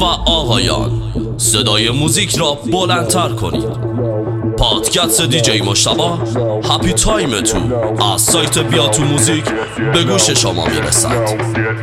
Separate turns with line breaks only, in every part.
و آقایان، صدای موزیک را بلندتر کنید. پادکست دیجی مجتبی هپی تایم تو از سایت بیا تو موزیک به گوش شما میرسد.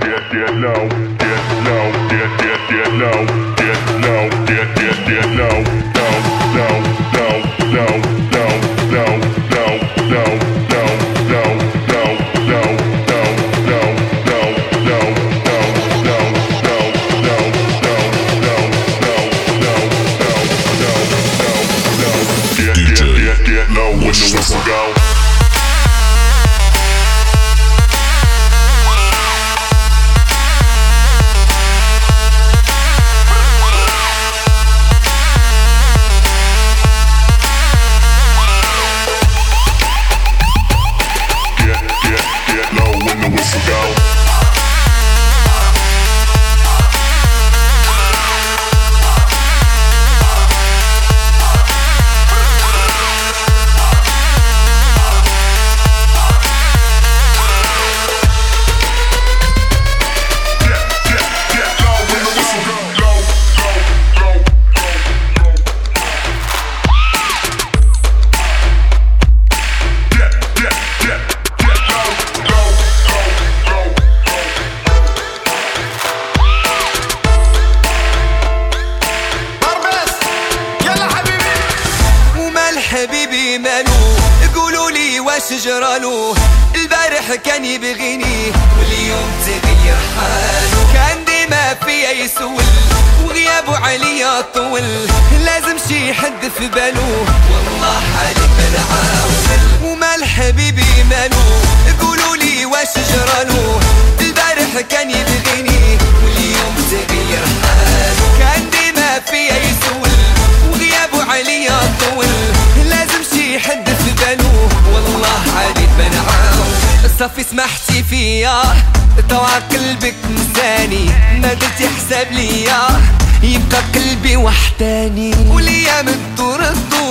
حبيبي مالو قولوا لي واش جرالو البارح كان يبغيني واليوم تغير حالو كان ديما فيا يسول وغيابه عليا طول لازم شي حد في بالو والله حالي بنعاول ومال حبيبي مالو قولوا لي واش جرالو البارح كان يبغيني واليوم تغير حالو كان ديما فيا يسول وغيابه عليا طول لازم شي حد في بالو والله علي بنعاون صافي سمحتي فيا طوع قلبك نساني ما درتي حساب ليا يبقى قلبي وحداني والايام تدور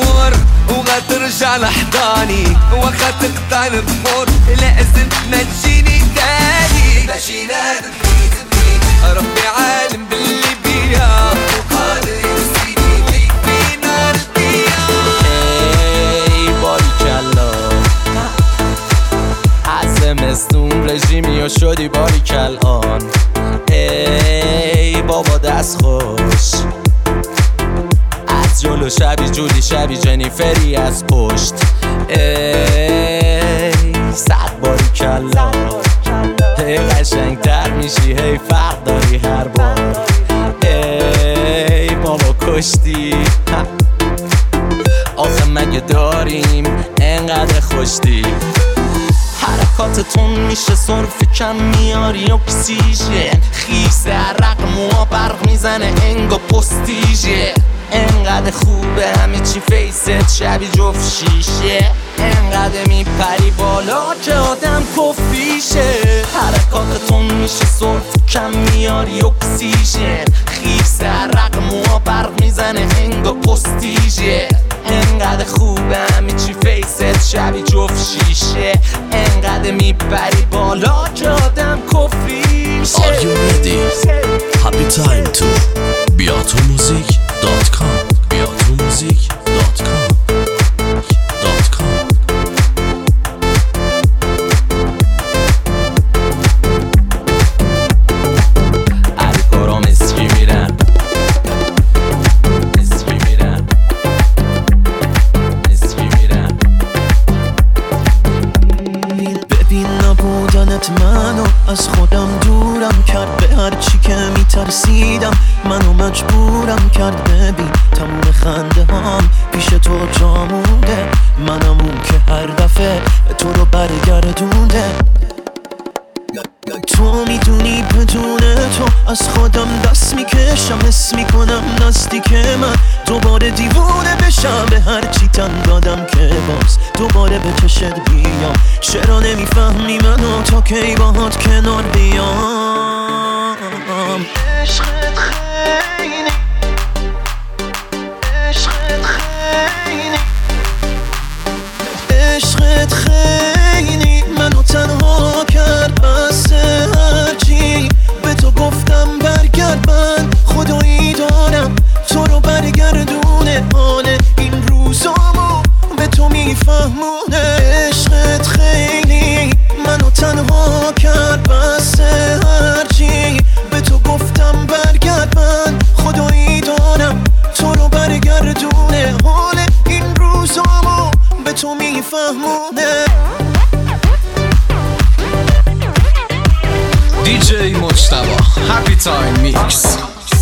وغترجع لحضاني واخا تقطع البحور لازم ما تجيني تاني ماشي نادم تبني ربي عالم باللي بيا وقادر يرسيني ليك في نار البيا.
زمستون رژیمی و شدی باری کلان ای بابا دست خوش از جلو شبی جولی شبی جنیفری از پشت ای صد باری کلان هی قشنگ تر میشی هی فرق داری هر بار ای بابا کشتی آخه مگه داریم انقدر خوشتی حرکاتتون میشه صرف کم میاری اکسیژن خیسه عرق موها برق میزنه انگا پستیژه انقدر خوبه همه چی فیست شبی جفت شیشه انقدر میپری بالا که آدم کفیشه حرکاتتون میشه صرف کم میاری اکسیژن خیسه عرق موها برق میزنه انگا پستیژه انقدر خوبه همه چی فیست شبی جفت شیشه انقدر میپری بالا که آدم کفیشه.
Are you ready? Happy time to biatomusic.com biatomusic.com
منو از خودم دورم کرد به هرچی که میترسیدم منو مجبورم کرد ببین تموم خنده هام پیش تو جا مونده منم اون که هر دفعه تو رو برگردونده تو میدونی بدون تو از خودم دست میکشم حس میکنم نزدیک من دوباره دیوونه بشم به هرچی تن دادم که باز دوباره به چشت بیام چرا نمیفهمی منو تا کی باهات کنار بیام عشقت خیلی عشقت خیلی عشقت خیلی منو تنها کرد بس هرچی به تو گفتم برگرد من خدایی
دیجی مجتبی هپی تایم میکس.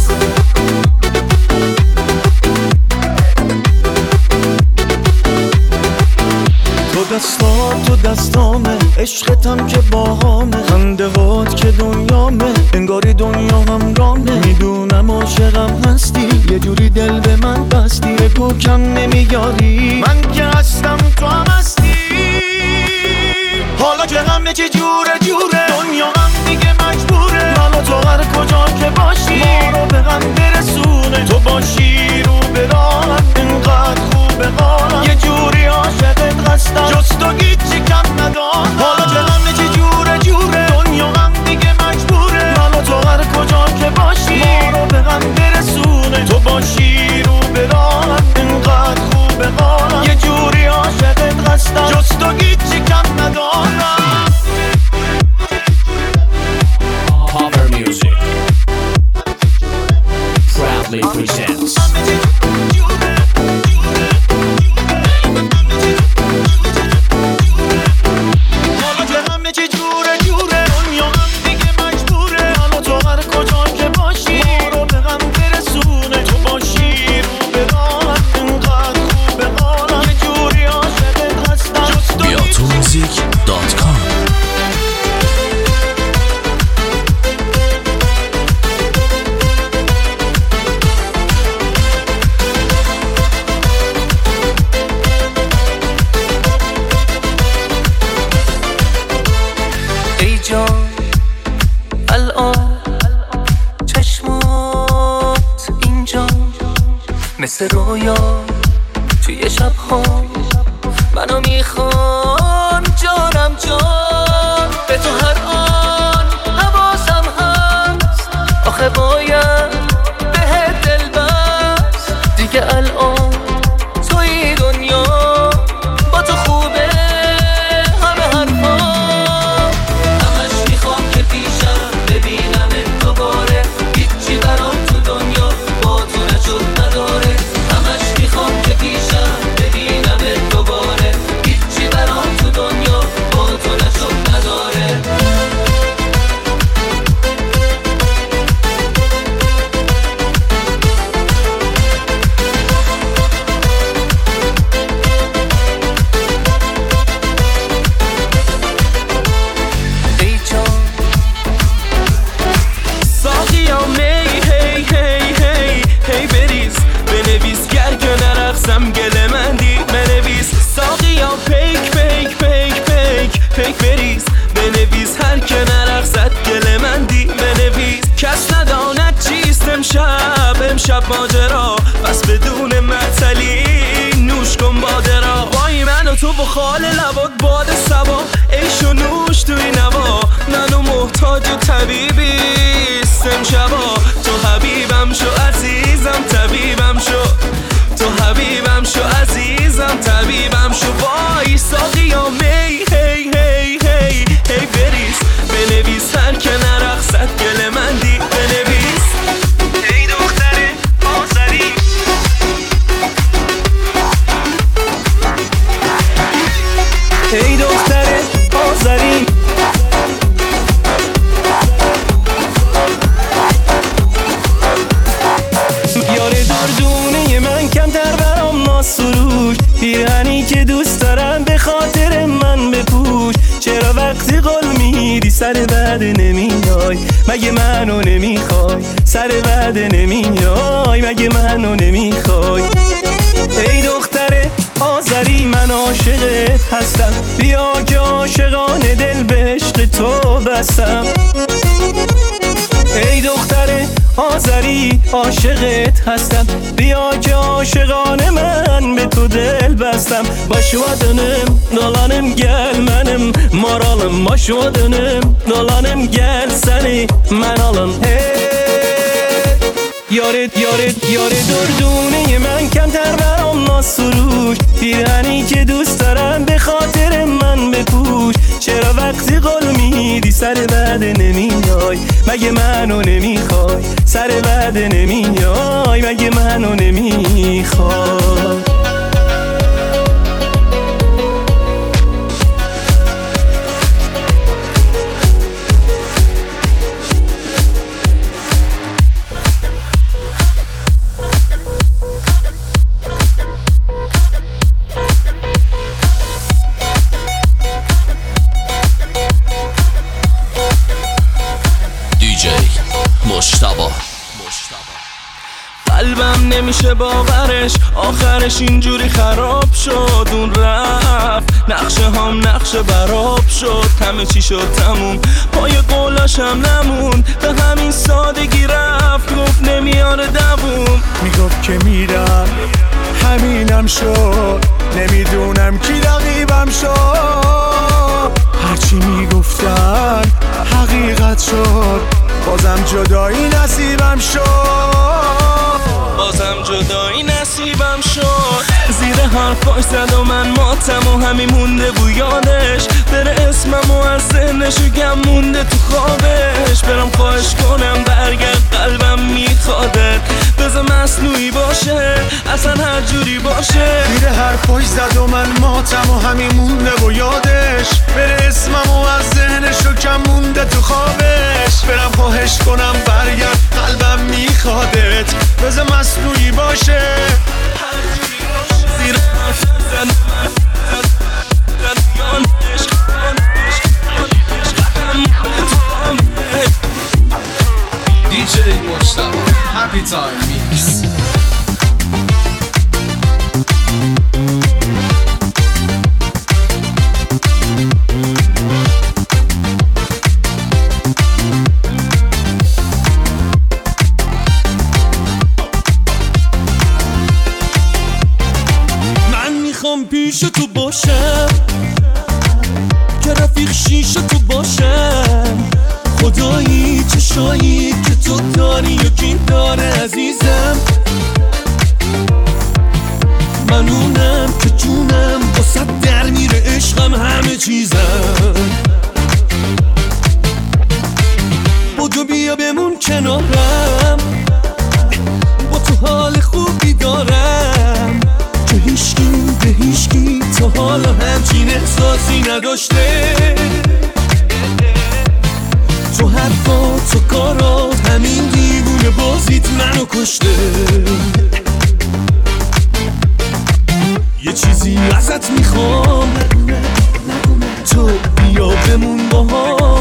تو دستامه، عشقتم که باهامه، خنده هات که دنیامه، انگاری دنیا هم رامه. میدونم عاشقم هستی، یه جوری دل به من بستی، بگو کم نمیاری، من که هستم تو هم هستی. حالا که همه چی جوره دنیا هم دیگه مجبوره، من و تو هر کجا که باشی ما رو به هم برسونه. تو باشی رو به راهم، اینقدر خوبه حالم، یه جوری عاشقت هستم، جز تو هیچی کم ندارم. حالا که همه چی جوره دنیا هم دیگه مجبوره، من و تو هر کجا که باشی ما رو به هم برسونه. تو باشی رو به راهم، اینقدر خوبه حالم، یه جوری عاشقت هستم، جز تو هیچی کم ندارم.
Power Music proudly presents
حالا که همه چی جوره دنیا هم دیگه مجبوره، من و تو هر کجا که باشی ما رو به هم برسونه. تو باشی رو به راهم، اینقدر خوبه حالم، یه جوری عاشقت هستم، جز تو
بیاتوموزیک.com.
ای جان الان چشمات اینجا مثل رویا توی شبها منو میخوان جانم جان، به تو هر آن حواسم هست، آخه باید به دل بست دیگه. الان توی دنیا با تو خوبه همه حرفا، همش میخوام که پیشم ببینم دوباره، هیچی برام تو دنیا با تو نشد نداره. همش میخوام که پیشم ببینم دوباره، هیچی برام تو دنیا با تو نشد نداره. ای جان
ساقیا می هی هی هی هی بریز، بنویس گر که نرقصم گل مندی بنویس. ساقیا پیک پیک پیک پیک پیک بریز، بنویس هر که نرقصد گل مندی بنویس. کس نداند چیست امشب ماجرا، بس بدون معطلی نوش کن باده را. وای من و تو با خال لبات باد سبا، عیش و نوش توی نوا، منو محتاج طبیبیست امشبا. تو حبیبم شو عزیزم طبیبم شو، تو حبیبم شو عزیزم طبیبم شو. وای ساقیا می هی هی هی هی بریز، بنویس هر که نرقصد گل مندی بنویس. ای دختر آذری، ای دختر آذری، یار دردونه من کمتر برام ناسروش، پیرهنی که دوست دارم به خاطر من بپوش. چرا وقتی قول میدی سر وعده نمیای، مگه منو نمیخوای؟ سر وعده نمیای، مگه منو نمیخوای؟ ای دختر آذری من عاشقت هستم، بیا که عاشقانه دل به عشق تو بستم. ای دختر آذری عاشقت هستم، بیا که عاشقانه من به تو دل bästem. Başvadınım, dolanım gel mənim maralım. Başvadınım, dolanım gel səni mən alım. یاره دردونه من کمتر برام ناسروش، پیرهنی که دوست دارم به خاطر من بپوش. چرا وقتی قول میدی سر وعده نمیای، مگه منو نمیخوای؟ سر وعده نمیای، مگه منو نمیخوای؟ قلبم نمیشه باورش، آخرش اینجوری خراب شد. اون رفت نقشه هم نقشه براب شد، همه چی شد تموم، پای قولاشم نمون، به همین سادگی رفت، گفت نمیاره دووم.
میگفت که میرم همینم شد، نمیدونم کی رقیبم شد. هرچی میگفتن حقیقت شد، بازم جدایی نصیبم شد،
بازم جدایی نصیبم شد. زیر حرفاش زد و من ماتم و همین مونده بو یادش، بره اسمم و از ذهنش و گم مونده تو خوابش. برم خواهش کنم برگرد قلبم میخوادت، بذار مصنوعی باشه اصلا هر جوری باشه.
زیر حرفاش زد و من ماتم و همین مونده بو یادش، بره اسمم و از ذهنش و کم مونده تو خوابش. برم خواهش کنم برگرد قلبم میخوادت، بذار مصنوعی باشه.
زیر حرف زد
DJ مجتبی Happy Time Mix.
پیش تو باشم که رفیق شیش تو باشم، خدایی چشایی که تو داری یکی داره عزیزم. من اونم که جونم واسه در میره، عشقم همه چیزم. بدو بیا بمون کنارم، با تو حال خوبی دارم که هیچکی به هیچکی تا حالا همچین احساسی نداشته. تو حرفا تو کارات همین دیوونه بازیت منو کشته. یه چیزی ازت میخوام، تو بیا بمون باهام،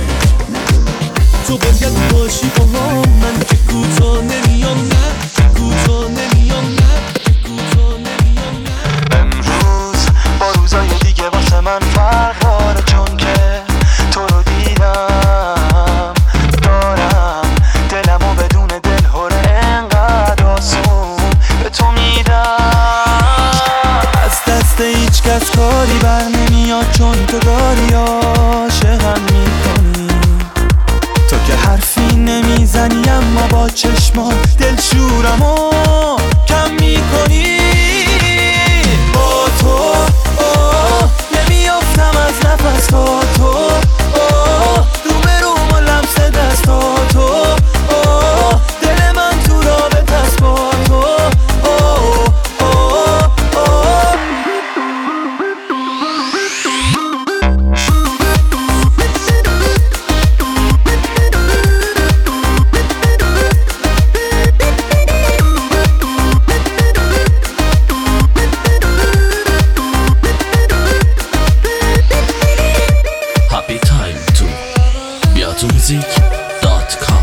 تو باید باشی باهام. من که کوتا نمیام، نه کوتا نمیام، نه کوتا نمیام.
امروز با روزای دیگه واسه من فرق داره، چون که تو رو دیدم، دارم دلمو بدون دلهوره انقدر آسون به تو میدم. از دست هیچ کس کاری بر نمیاد، چون تو داری عاشقم میکنی. تو که حرفی نمیزنی اما با چشمات دلشورمو کم میکنی. با تو نمیافتم از نفس، تا تو روبروم و لمس دست، تا تو دل من تو رابطه است با تو.
music.com.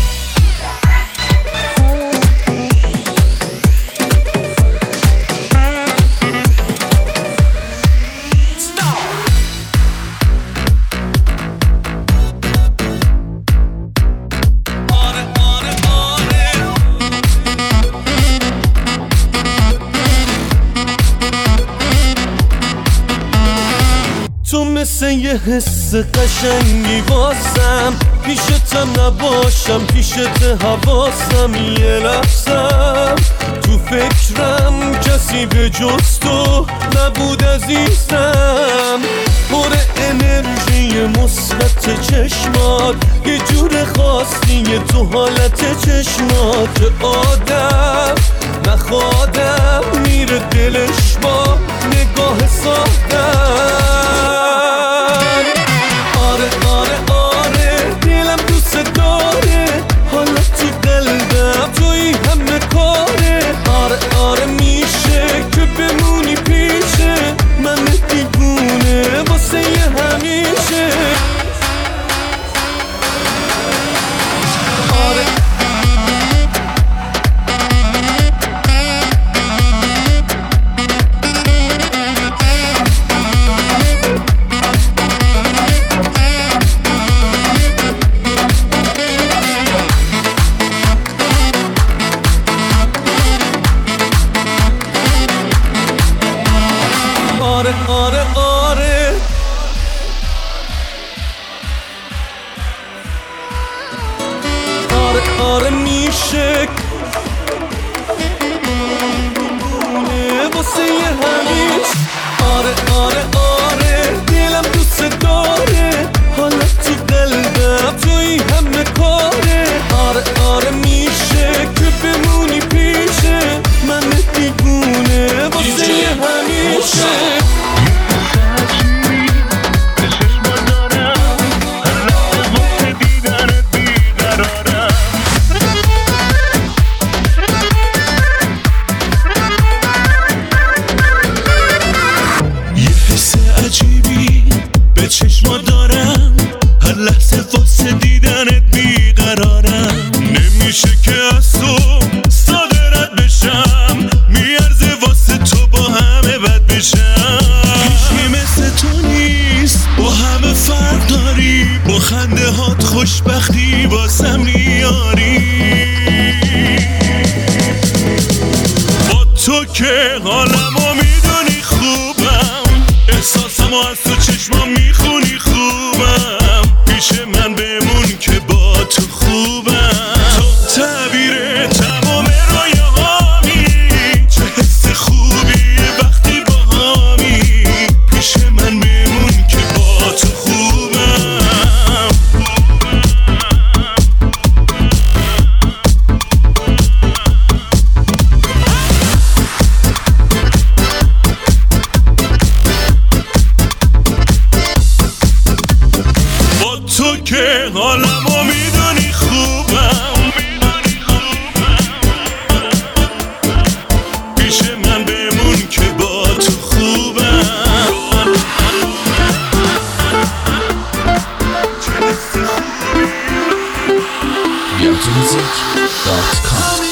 تو مثل یه حس قشنگی واسم، پیشتم نباشم پیشت حواسم، یه لحظم تو فکرم کسی به جز تو نبود عزیزم. پر انرژی مثبت چشمات، یه جور خاصی تو حالت چشمات، آدم نخوادم میره دلش با نگاه سادم. دلم دوست داره، حالا تو قلبم توی همه کاره. آره میشه که بمونی پیشه من، دیوونه واسه یه همیشه.
میشه واسه همیش آره دلم دوست داره حالت تو قلبم توی همه کاره آره میشه که بمونی پیشه من دیوونه واسه همیشه
چشما دارم هر لحظه واسه دیدنت بیقرارم نمیشه که از تو ساده رد بشم میارزه واسه تو با همه بد بشم هیچی مثل تو نیست با همه فرق داری با خنده هات خوشبختی واسم میاری با تو که حالمو میدونی خوبم احساسمو از تو چشما میخونی خوبم پیش من بمون که با تو خوبم تو تعبیر تمام رویاهامی چه حس خوبیه وقتی با هامی پیش من بمون که با تو خوبم تو که حالمو میدونی خوبم پیش من بمون که با تو خوبم
BeatMusic.com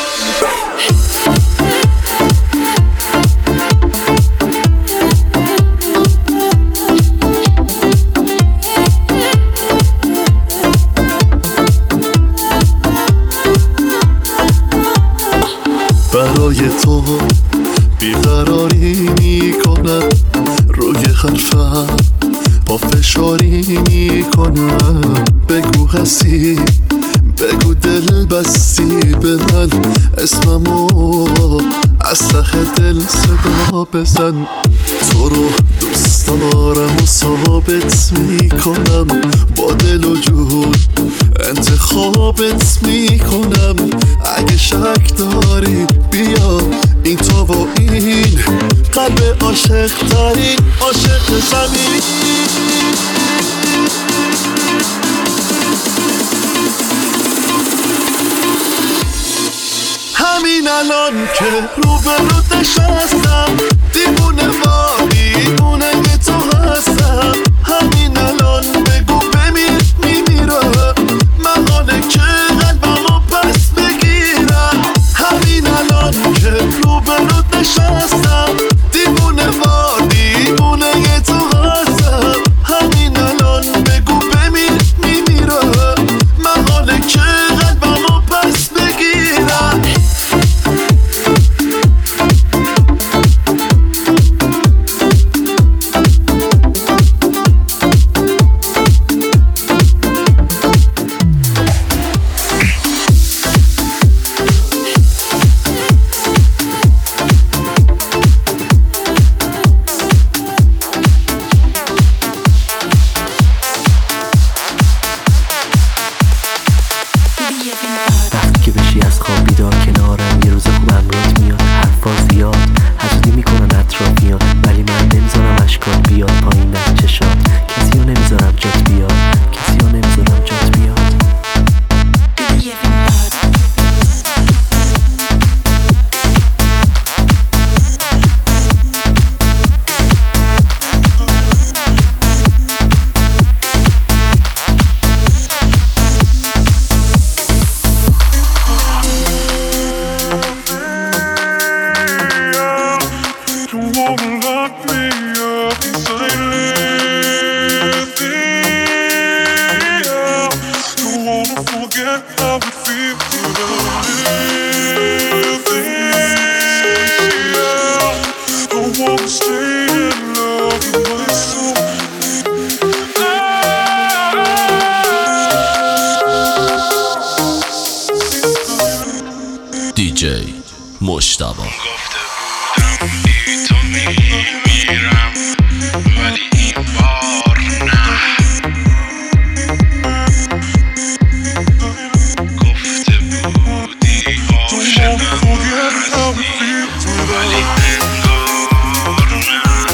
برای تو بیقراری میکنم روی حرفم با فشاری میکنم بگو هستی بگو دل بستی به من اسممو از ته دل صدا بزن تو رو دوست دارم و ثابت میکنم با دل و جون انتخابت میکنم اگه شک داری بیا این تو و این قلب عاشق ترین عاشق زمین همین الان که روبرو نشستم دیوونه ما دیوونه تو هستم همین الان بگو بمیر میمیرم من حاله که قلبمو پس بگیرم همین الان که روبرو نشستم دیوونه ما دیوونه تو هستم همین الان بگو بمیر میمیرم من حاله که قلبمو پس بگیرم
مجتبی.
گفته بودم بی تو میمیرم ولی این بار نه. گفته بودی عاشقم هستی ولی انگار نه.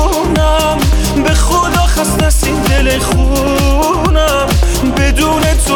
خونم بدون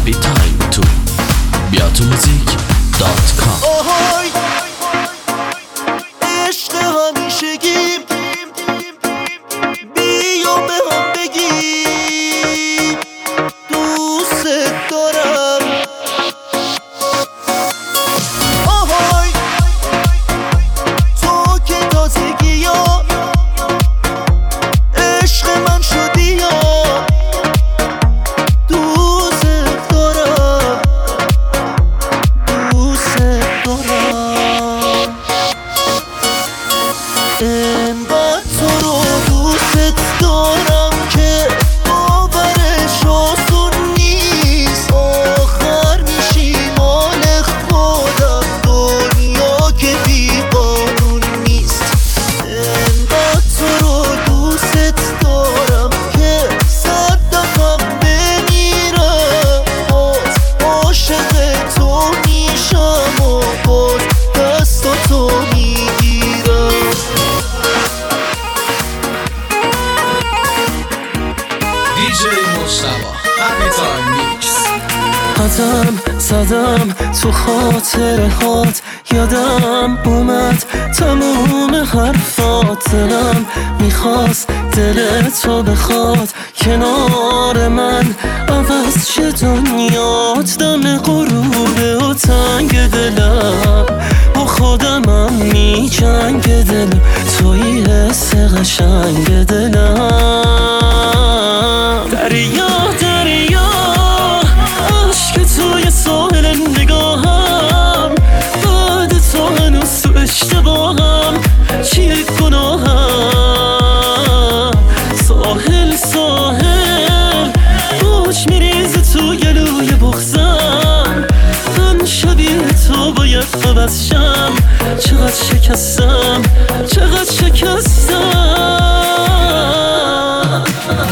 happy time to beatumuzik.com.
آهای عشق همیشگیم بیا به هم بگیم دوست دارم. آهای تو که تازگی یا عشق من شدی یا دوست دارم دوست دارم. انقدر تو رو دوست دارم که باورش آسون نیست. آخر میشی مال خودم دنیا که بی قانون نیست. انقدر تو رو دوست دارم که 100 دفعه بمیرم باز عاشق تو میشم و باز دستاتو میگیرم.
DJ مجتبی Happy Time Mix.
قدم زدم تو خاطره هات، یادم اومد تموم حرفات. دلم میخواست دل تو بخواد کنار من، عوض چه دنیات دم غروبه و تنگ دلم با خودمم میجنگ دلم. توی حس قشنگ دلم. دریا دریا عشق توی ساحل نگاهم، بعد تو هنوز تو اشتباهم. چیه گناهم؟ ساحل ساحل موج میریزه تو گلوی بغزم. من شبیه تو باید عوض شم. چقدر شکستم چقدر شکستم.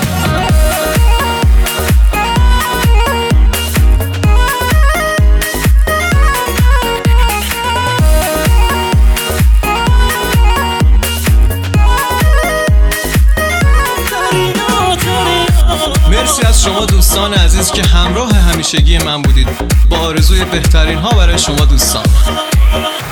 مرسی از شما دوستان عزیز که همراه همیشگی من بودید، با آرزوی بهترین ها برای شما دوستان.